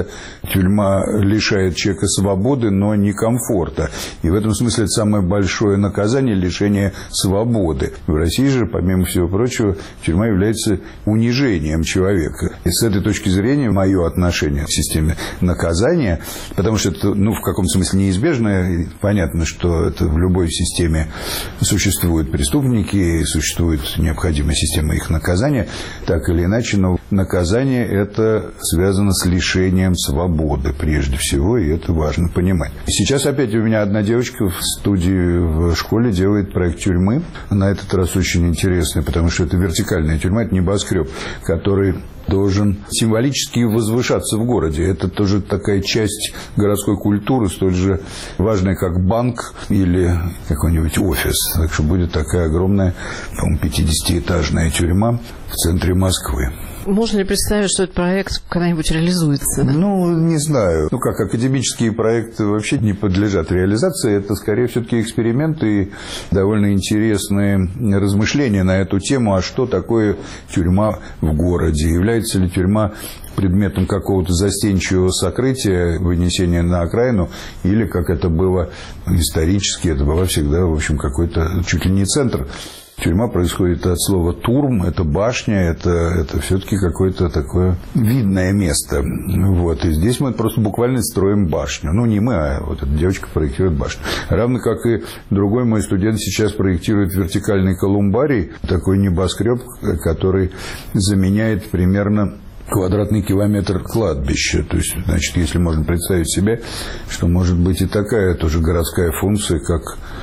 лишает человека свободы, но не комфорта. И в этом смысле это самое большое наказание – лишение свободы. В России же, помимо всего прочего, тюрьма является унижением человека. И с этой точки зрения мое отношение к системе наказания, потому что это, в каком-то смысле неизбежно, понятно, что это в любой системе существуют преступники, существует необходимая система их наказания, так или иначе, но наказание это связано с лишением свободы прежде всего, и это важно понимать. И сейчас опять у меня одна девочка в студии в школе делает проект тюрьмы. На этот раз очень интересный, потому что это вертикальная тюрьма, это небоскреб, который должен символически возвышаться в городе. Это тоже такая часть городской культуры, столь же важная, как банк или какой-нибудь офис. Так что будет такая огромная, по-моему, 50-этажная тюрьма в центре Москвы. Можно ли представить, что этот проект когда-нибудь реализуется? Ну, не знаю. Ну, как академические проекты вообще не подлежат реализации. Это, скорее, все-таки эксперименты и довольно интересные размышления на эту тему, а что такое тюрьма в городе? Является ли тюрьма предметом какого-то застенчивого сокрытия, вынесения на окраину, или, как это было исторически, это была всегда, в общем, какой-то чуть ли не центр. Тюрьма происходит от слова «турм», это башня, это все-таки какое-то такое видное место. Вот. И здесь мы просто буквально строим башню. Ну, не мы, а вот эта девочка проектирует башню. Равно как и другой мой студент сейчас проектирует вертикальный колумбарий, такой небоскреб, который заменяет примерно квадратный километр кладбища. То есть, значит, если можно представить себе, что может быть и такая тоже городская функция, как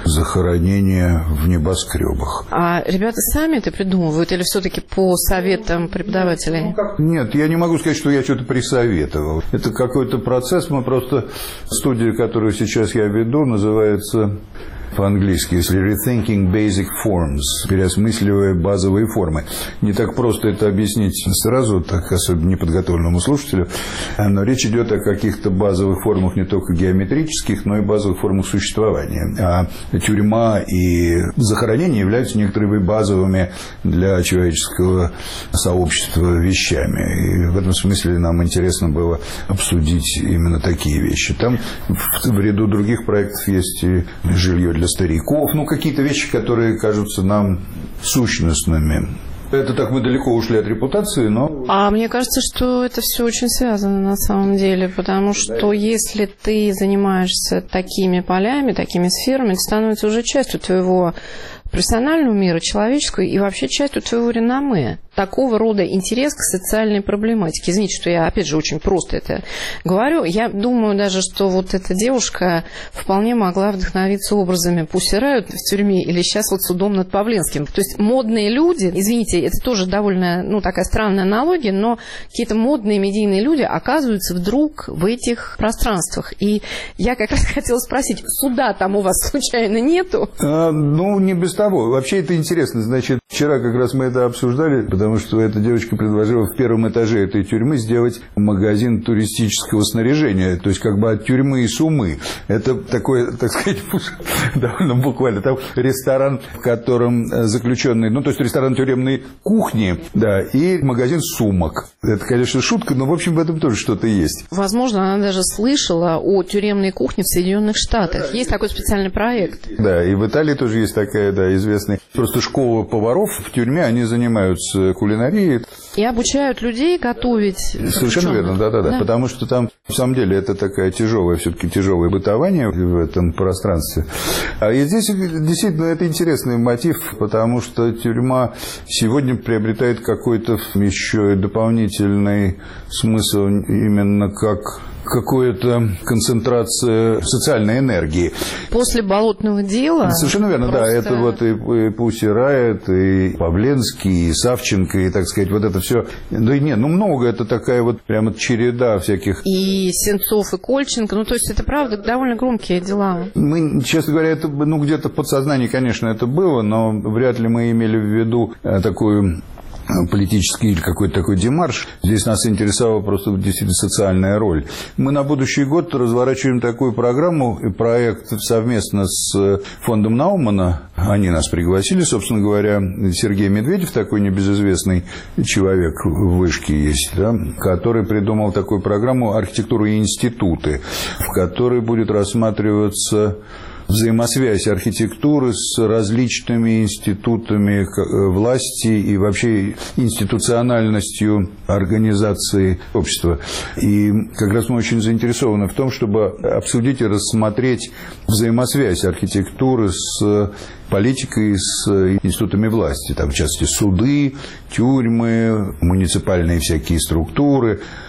захоронение в небоскребах. А ребята сами это придумывают или все-таки по советам преподавателей? Нет, я не могу сказать, что я что-то присоветовал. Это какой-то процесс. Мы просто... Студия, которую сейчас я веду, называется... по-английски, если rethinking basic forms, переосмысливая базовые формы. Не так просто это объяснить сразу, так особенно неподготовленному слушателю, но речь идет о каких-то базовых формах не только геометрических, но и базовых формах существования. А тюрьма и захоронение являются некоторыми базовыми для человеческого сообщества вещами. И в этом смысле нам интересно было обсудить именно такие вещи. Там в ряду других проектов есть и жилье для стариков, ну, какие-то вещи, которые кажутся нам сущностными. Это так мы далеко ушли от репутации, но... А мне кажется, что это все очень связано на самом деле, потому что если ты занимаешься такими полями, такими сферами, это становится уже частью твоего профессионального мира, человеческого и вообще частью твоего реноме. Такого рода интерес к социальной проблематике. Извините, что я, опять же, очень просто это говорю. Я думаю даже, что вот эта девушка вполне могла вдохновиться образами Пусси Райот в тюрьме или сейчас вот судом над Павленским. То есть модные люди, извините, это тоже довольно, ну, такая странная аналогия, но какие-то модные медийные люди оказываются вдруг в этих пространствах. И я как раз хотела спросить, суда там у вас случайно нету? Ну, не без того. Вообще это интересно. Значит, вчера как раз мы это обсуждали, потому что эта девочка предложила в первом этаже этой тюрьмы сделать магазин туристического снаряжения, то есть как бы от тюрьмы и суммы. Это такое, так сказать, довольно буквально. Там ресторан, в котором заключенные, ну, то есть ресторан тюремной кухни, да, и магазин сумок. Это, конечно, шутка, но, в общем, в этом тоже что-то есть. Возможно, она даже слышала о тюремной кухне в Соединенных Штатах. Есть такой специальный проект. Да, и в Италии тоже есть такая, да, известная просто школа поваров в тюрьме, они занимаются кулинарией. И обучают людей готовить. Совершенно верно, да. Потому что там, в самом деле, это такая тяжелая, все-таки тяжелое бытование в этом пространстве. И здесь действительно это интересный мотив, потому что тюрьма сегодня приобретает какой-то еще дополнительный смысл именно как какая-то концентрация социальной энергии. После болотного дела... Совершенно верно, просто... да. Это вот и Пусси Райот, и Павленский, и Савченко, и, так сказать, вот это все. Да и нет, ну много, это такая вот прямо череда всяких... И Сенцов, и Кольченко, ну то есть это правда довольно громкие дела. Мы, честно говоря, это, ну где-то в подсознании, конечно, это было, но вряд ли мы имели в виду такую... политический или какой-то такой демарш. Здесь нас интересовала просто действительно социальная роль. Мы на будущий год разворачиваем такую программу и проект совместно с фондом Наумана. Они нас пригласили, собственно говоря, Сергей Медведев, такой небезызвестный человек в Вышке есть, да, который придумал такую программу «Архитектура и институты», в которой будет рассматриваться взаимосвязь архитектуры с различными институтами власти и вообще институциональностью организации общества. И как раз мы очень заинтересованы в том, чтобы обсудить и рассмотреть взаимосвязь архитектуры с политикой, с институтами власти. Там, в частности, суды, тюрьмы, муниципальные всякие структуры,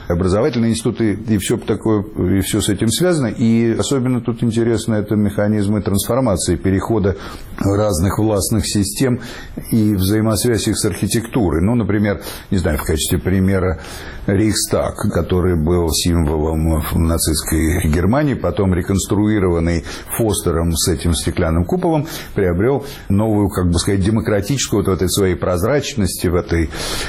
образовательные институты и все такое, и все с этим связано. И особенно тут интересно это механизмы трансформации, перехода разных властных систем и взаимосвязь их с архитектурой. Ну, например, не знаю, в качестве примера Рейхстаг, который был символом нацистской Германии, потом реконструированный Фостером с этим стеклянным куполом, приобрел новую, как бы сказать, демократическую, вот в этой своей прозрачности, в этой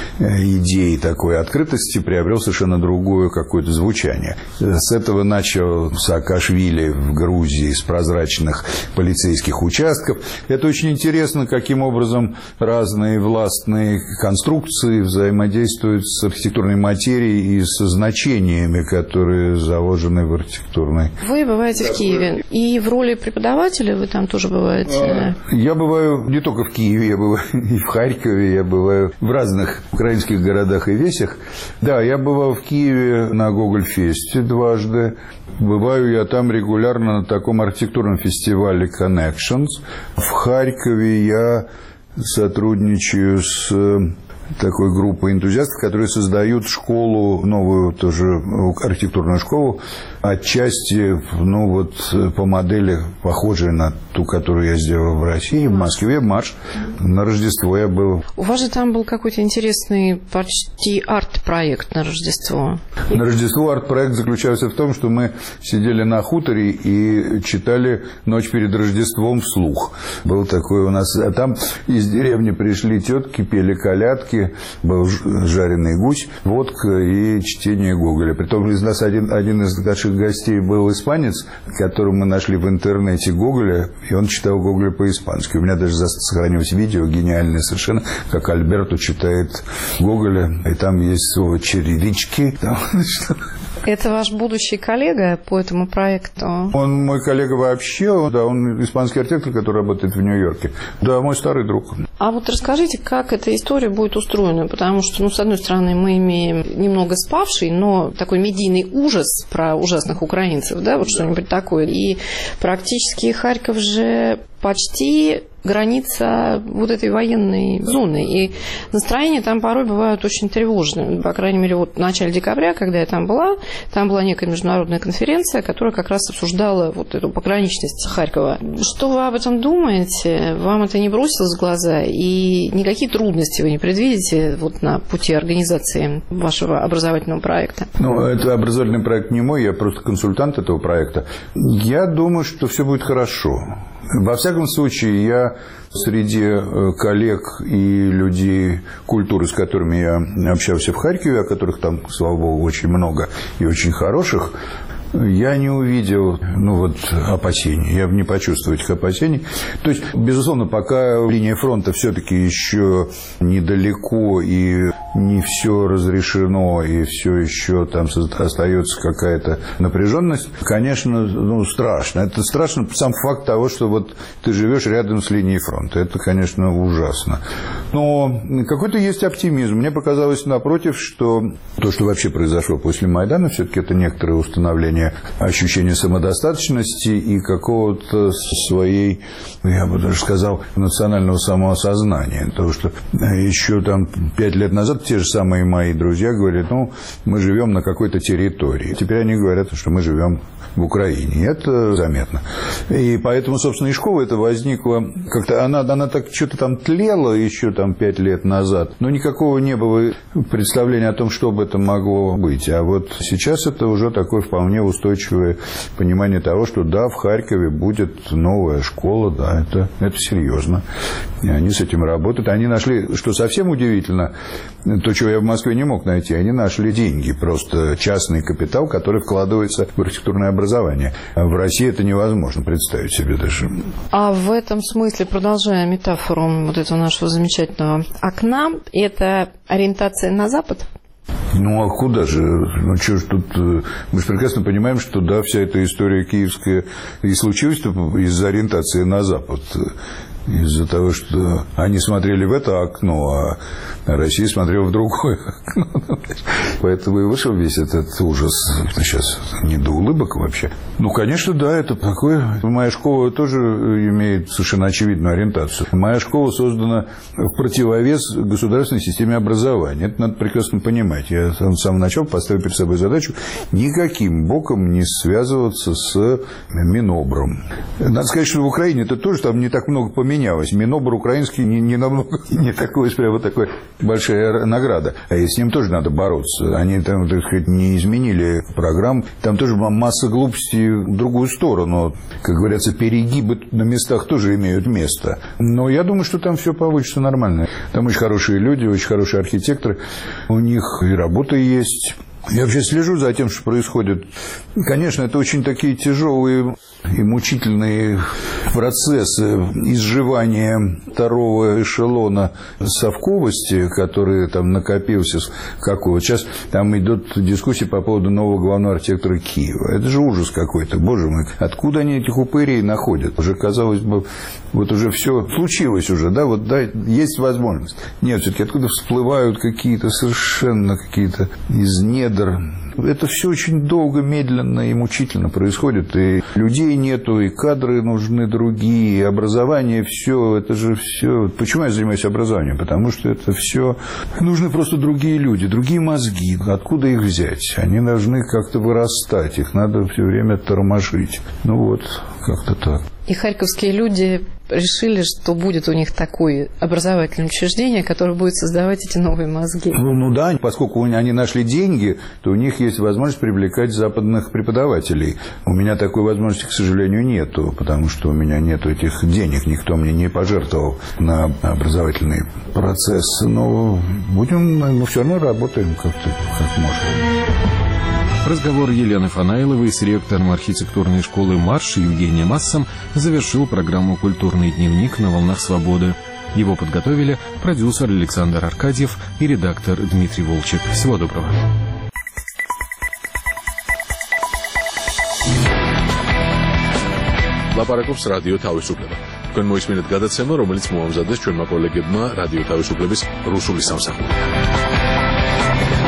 идее такой открытости, приобрел совершенно другое какое-то звучание. С этого начал Саакашвили в Грузии, с прозрачных полицейских участков. Это очень интересно, каким образом разные властные конструкции взаимодействуют с архитектурной материей и со значениями, которые заложены в архитектурной. Вы бываете в Киеве, и в роли преподавателя вы там тоже бываете? Я бываю не только в Киеве, я бываю и в Харькове, я бываю в разных украинских городах и весях. Да, я бывал в Киеве на Гоголь-фесте дважды. Бываю я там регулярно на таком архитектурном фестивале Connections. В Харькове я сотрудничаю с такой группой энтузиастов, которые создают школу, новую тоже архитектурную школу, отчасти, ну вот, по модели, похожей на ту, которую я сделал в России, в Москве, Марш. На Рождество я был. У вас же там был какой-то интересный почти арт-проект на Рождество. На Рождество арт-проект заключался в том, что мы сидели на хуторе и читали «Ночь перед Рождеством» вслух. Был такой у нас... А там из деревни пришли тетки, пели колядки, был жареный гусь, водка и чтение Гоголя. Притом из нас один из наших гостей был испанец, которого мы нашли в интернете Гоголя, и он читал Гоголя по-испански. У меня даже сохранилось видео гениальное совершенно, как Альберто читает Гоголя, и там есть слово «черевички». Это ваш будущий коллега по этому проекту? Он мой коллега вообще, да, он испанский архитектор, который работает в Нью-Йорке. Да, мой старый друг. А вот расскажите, как эта история будет устроена, потому что, ну, с одной стороны, мы имеем немного спавший, но такой медийный ужас про ужасных украинцев, да, вот что-нибудь такое. И практически Харьков же почти граница вот этой военной зоны. И настроения там порой бывают очень тревожные. По крайней мере, вот в начале декабря, когда я там была некая международная конференция, которая как раз обсуждала вот эту пограничность Харькова. Что вы об этом думаете? Вам это не бросилось в глаза? И никакие трудности вы не предвидите вот на пути организации вашего образовательного проекта? Ну, это образовательный проект не мой, я просто консультант этого проекта. Я думаю, что все будет хорошо. Во всяком случае, я среди коллег и людей культуры, с которыми я общался в Харькове, о которых там, слава богу, очень много и очень хороших, я не увидел, опасений. Я не почувствовал этих опасений. То есть, безусловно, пока линия фронта все-таки еще недалеко и не все разрешено, и все еще там остается какая-то напряженность, конечно, страшно. Это страшно сам факт того, что вот ты живешь рядом с линией фронта. Это, конечно, ужасно. Но какой-то есть оптимизм. Мне показалось, напротив, что то, что вообще произошло после Майдана, все-таки это некоторое установление ощущения самодостаточности и какого-то своей, я бы даже сказал, национального самоосознания. Потому что еще там 5 лет назад те же самые мои друзья говорили, мы живем на какой-то территории. Теперь они говорят, что мы живем в Украине. И это заметно. И поэтому, собственно, и школа это возникла как-то, она так что-то там тлела еще там 5 лет назад, но никакого не было представления о том, что бы это могло быть. А вот сейчас это уже такое вполне устойчивое понимание того, что да, в Харькове будет новая школа, да, это серьезно. И они с этим работают. Они нашли, что совсем удивительно, то, чего я в Москве не мог найти, они нашли деньги, просто частный капитал, который вкладывается в архитектурное образование. А в России это невозможно представить себе даже. А в этом смысле, продолжая метафору вот этого нашего замечательного окна, это ориентация на Запад? А куда же? Что ж тут... Мы же прекрасно понимаем, что да, вся эта история киевская и случилась из-за ориентации на Запад. из-за того, что они смотрели в это окно, а Россия смотрела в другое окно. Поэтому и вышел весь этот ужас. Сейчас не до улыбок вообще. Ну, конечно, да, это такое. Моя школа тоже имеет совершенно очевидную ориентацию. Моя школа создана в противовес государственной системе образования. Это надо прекрасно понимать. Я с самого начала поставил перед собой задачу никаким боком не связываться с Минобром. Надо сказать, что в Украине это тоже там не так много поменялось. Минобр украинский не намного, не такой, прямо такой большая награда. А с ним тоже надо бороться. Они там, так сказать, не изменили программ. Там тоже масса глупостей в другую сторону. Как говорится, перегибы на местах тоже имеют место. Но я думаю, что там все получится нормально. Там очень хорошие люди, очень хорошие архитекторы. У них и работа есть. Я вообще слежу за тем, что происходит. Конечно, это очень такие тяжелые и мучительные процессы изживания второго эшелона совковости, который там накопился. Как вот сейчас там идут дискуссии по поводу нового главного архитектора Киева. Это же ужас какой-то, боже мой. Откуда они этих упырей находят? Уже, казалось бы, вот уже все случилось уже, да, вот да, есть возможность. Нет, все-таки откуда всплывают какие-то совершенно какие-то из недр. Это все очень долго, медленно и мучительно происходит. И людей нету, и кадры нужны другие, и образование, все, это же все. Почему я занимаюсь образованием? Потому что это все нужны просто другие люди, другие мозги. Откуда их взять? Они должны как-то вырастать, их надо все время тормошить. Ну вот, как-то так. И харьковские люди решили, что будет у них такое образовательное учреждение, которое будет создавать эти новые мозги. Ну да, поскольку они нашли деньги, то у них есть возможность привлекать западных преподавателей. У меня такой возможности, к сожалению, нету, потому что у меня нету этих денег, никто мне не пожертвовал на образовательный процесс. Но мы все равно работаем как-то, как можем. Разговор Елены Фанаиловой с ректором архитектурной школы «Марш» Евгением Массом завершил программу «Культурный дневник» на «Волнах Свободы». Его подготовили продюсер Александр Аркадьев и редактор Дмитрий Волчек. Всего доброго. ლაპარაკობს რადიო თავისუფლება. თქვენ მოისმინეთ გადაცემა, რომელიც მოამზადეს ჩვენმა კოლეგებმა რადიო თავისუფლების რუსული სამსახური.